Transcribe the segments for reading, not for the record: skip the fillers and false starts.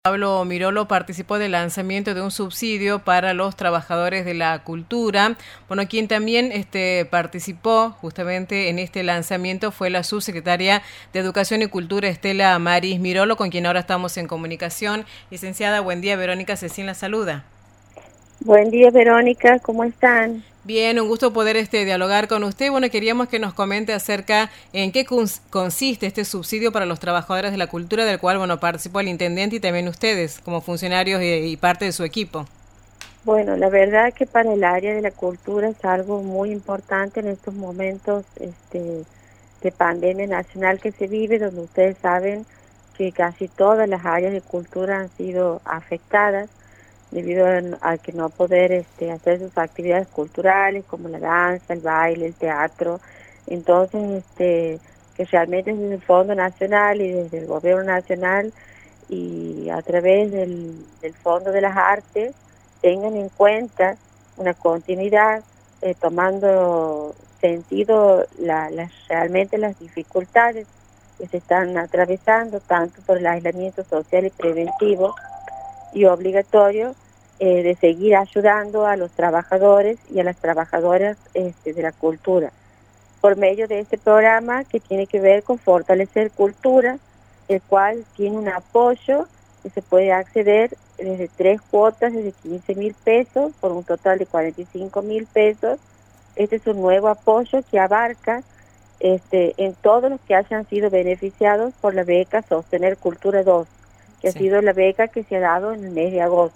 Pablo Mirolo participó del lanzamiento de un subsidio para los trabajadores de la cultura. Bueno, quien también participó justamente en este lanzamiento fue la subsecretaria de Educación y Cultura, Estela Maris Mirolo, con quien ahora estamos en comunicación. Licenciada, buen día. Verónica Cecín la saluda. Buen día, Verónica, ¿cómo están? Bien, un gusto poder dialogar con usted. Bueno, queríamos que nos comente acerca en qué consiste este subsidio para los trabajadores de la cultura, del cual, bueno, participó el intendente y también ustedes como funcionarios y parte de su equipo. Bueno, la verdad que para el área de la cultura es algo muy importante en estos momentos de pandemia nacional que se vive, donde ustedes saben que casi todas las áreas de cultura han sido afectadas debido a que no poder hacer sus actividades culturales como la danza, el baile, el teatro. Entonces, que realmente desde el Fondo Nacional y desde el Gobierno Nacional y a través del Fondo de las Artes tengan en cuenta una continuidad, tomando sentido realmente las dificultades que se están atravesando, tanto por el aislamiento social y preventivo y obligatorio, de seguir ayudando a los trabajadores y a las trabajadoras de la cultura, por medio de este programa que tiene que ver con fortalecer cultura, el cual tiene un apoyo que se puede acceder desde 3 cuotas, desde 15.000 pesos, por un total de 45.000 pesos. Este es un nuevo apoyo que abarca en todos los que hayan sido beneficiados por la beca Sostener Cultura 2, que ha sido la beca que se ha dado en el mes de agosto.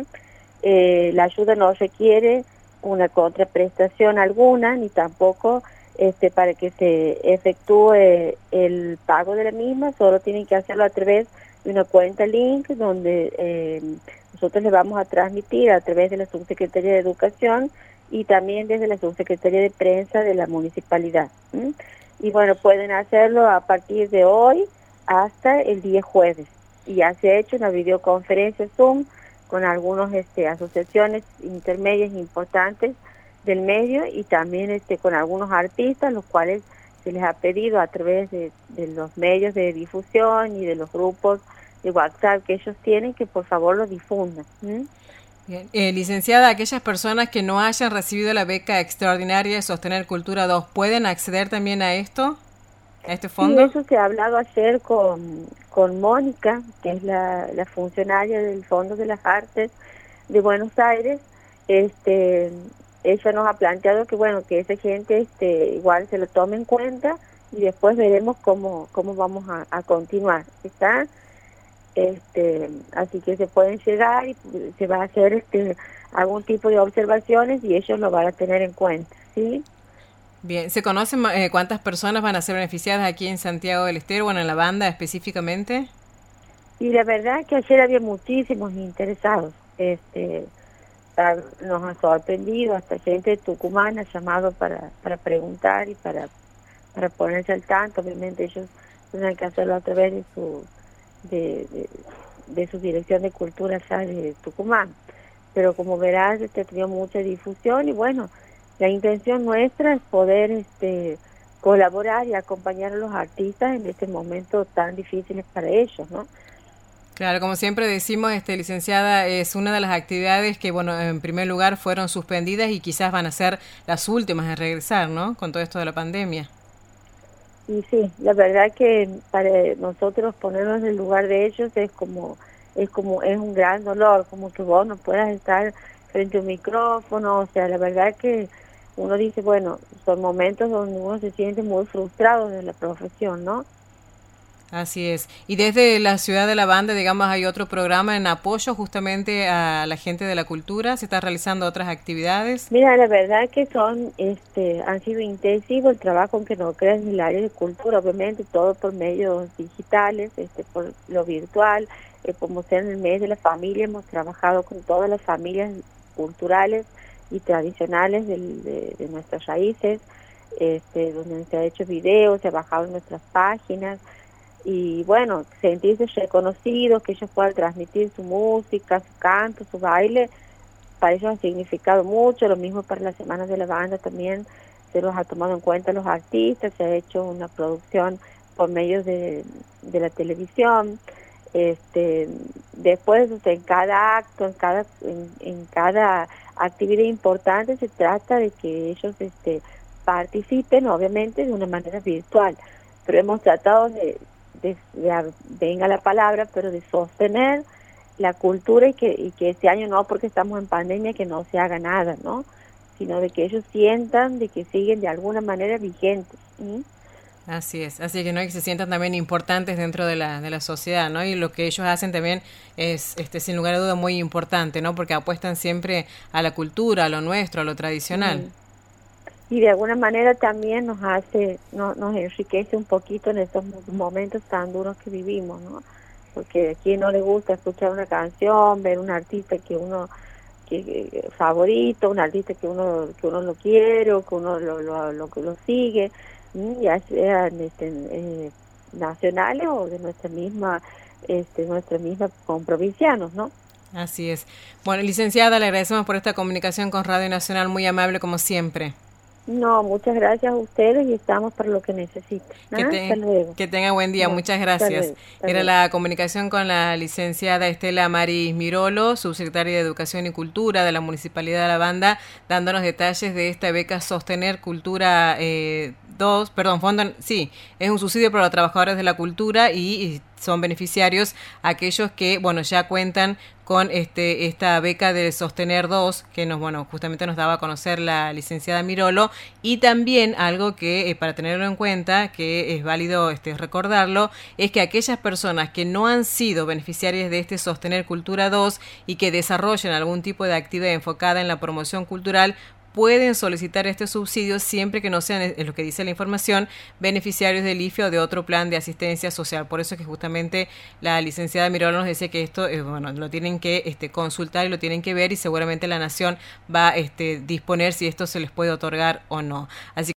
La ayuda no requiere una contraprestación alguna, ni tampoco para que se efectúe el pago de la misma, solo tienen que hacerlo a través de una cuenta link donde nosotros le vamos a transmitir a través de la Subsecretaría de Educación y también desde la Subsecretaría de Prensa de la Municipalidad. Y bueno, pueden hacerlo a partir de hoy hasta el día jueves. Y ya se ha hecho una videoconferencia Zoom con algunas asociaciones intermedias importantes del medio y también con algunos artistas, los cuales se les ha pedido a través de los medios de difusión y de los grupos de WhatsApp que ellos tienen, que por favor lo difundan. Bien. Licenciada, aquellas personas que no hayan recibido la beca extraordinaria de Sostener Cultura 2, ¿pueden acceder también a esto, a este Sí, fondo? eso se ha hablado ayer con Mónica, que es la funcionaria del Fondo de las Artes de Buenos Aires. Ella nos ha planteado que bueno, que esa gente igual se lo tome en cuenta y después veremos cómo vamos a continuar. ¿Está? Así que se pueden llegar y se va a hacer algún tipo de observaciones y ellos lo van a tener en cuenta, ¿sí? Bien, ¿se conocen cuántas personas van a ser beneficiadas aquí en Santiago del Estero, bueno, en la banda específicamente? Y la verdad que ayer había muchísimos interesados. Nos ha sorprendido, hasta gente de Tucumán ha llamado para preguntar y para ponerse al tanto. Obviamente ellos tendrán que hacerlo a través de su dirección de cultura allá de Tucumán. Pero como verás, ha tenido mucha difusión y bueno, la intención nuestra es poder colaborar y acompañar a los artistas en este momento tan difíciles para ellos, ¿no? Claro, como siempre decimos, licenciada, es una de las actividades que, bueno, en primer lugar fueron suspendidas y quizás van a ser las últimas en regresar, ¿no? Con todo esto de la pandemia. Y sí, la verdad que para nosotros ponernos en el lugar de ellos es un gran dolor, como que vos no puedas estar frente a un micrófono. O sea, la verdad que uno dice, bueno, son momentos donde uno se siente muy frustrado de la profesión, ¿no? Así es. Y desde la ciudad de la banda, digamos, hay otro programa en apoyo justamente a la gente de la cultura. ¿Se están realizando otras actividades? Mira, la verdad que han sido intensivos el trabajo, aunque no creas, en el área de cultura, obviamente, todo por medios digitales, por lo virtual. Como sea en el mes de la familia, hemos trabajado con todas las familias culturales y tradicionales de nuestras raíces, donde se ha hecho videos, se ha bajado en nuestras páginas. Y bueno, sentirse reconocidos, que ellos puedan transmitir su música, su canto, su baile, para ellos ha significado mucho. Lo mismo para las semanas de la banda, también se los ha tomado en cuenta los artistas, se ha hecho una producción por medios de la televisión. Después, en cada acto, en cada actividad importante se trata de que ellos participen, obviamente, de una manera virtual, pero hemos tratado venga la palabra, pero de sostener la cultura y que este año no, porque estamos en pandemia, que no se haga nada, ¿no? Sino de que ellos sientan de que siguen de alguna manera vigentes. ¿Sí? Así que no, y que se sientan también importantes dentro de la sociedad, ¿no? Y lo que ellos hacen también es, sin lugar a duda, muy importante, ¿no? Porque apuestan siempre a la cultura, a lo nuestro, a lo tradicional. Y de alguna manera también nos enriquece un poquito en estos momentos tan duros que vivimos, ¿no? Porque a quien no le gusta escuchar una canción, ver un artista que favorito, un artista que uno lo quiere o que uno lo sigue, ya sean nacionales o de nuestra misma comprovincianos, ¿no? Así es. Bueno, licenciada, le agradecemos por esta comunicación con Radio Nacional, muy amable como siempre. No, muchas gracias a ustedes y estamos para lo que necesiten. Hasta luego. Que tenga buen día, muchas gracias. Era la comunicación con la licenciada Estela Maris Mirolo, subsecretaria de Educación y Cultura de la Municipalidad de La Banda, dándonos detalles de esta beca Sostener Cultura 2, es un subsidio para los trabajadores de la cultura y son beneficiarios aquellos que, ya cuentan con esta beca de Sostener 2, que justamente nos daba a conocer la licenciada Mirolo, y también algo que, para tenerlo en cuenta, que es válido recordarlo, es que aquellas personas que no han sido beneficiarias de este Sostener Cultura 2 y que desarrollen algún tipo de actividad enfocada en la promoción cultural, pueden solicitar este subsidio siempre que no sean, es lo que dice la información, beneficiarios del IFE o de otro plan de asistencia social. Por eso es que justamente la licenciada Mirolo nos decía que esto, lo tienen que consultar y lo tienen que ver, y seguramente la Nación va a disponer si esto se les puede otorgar o no. Así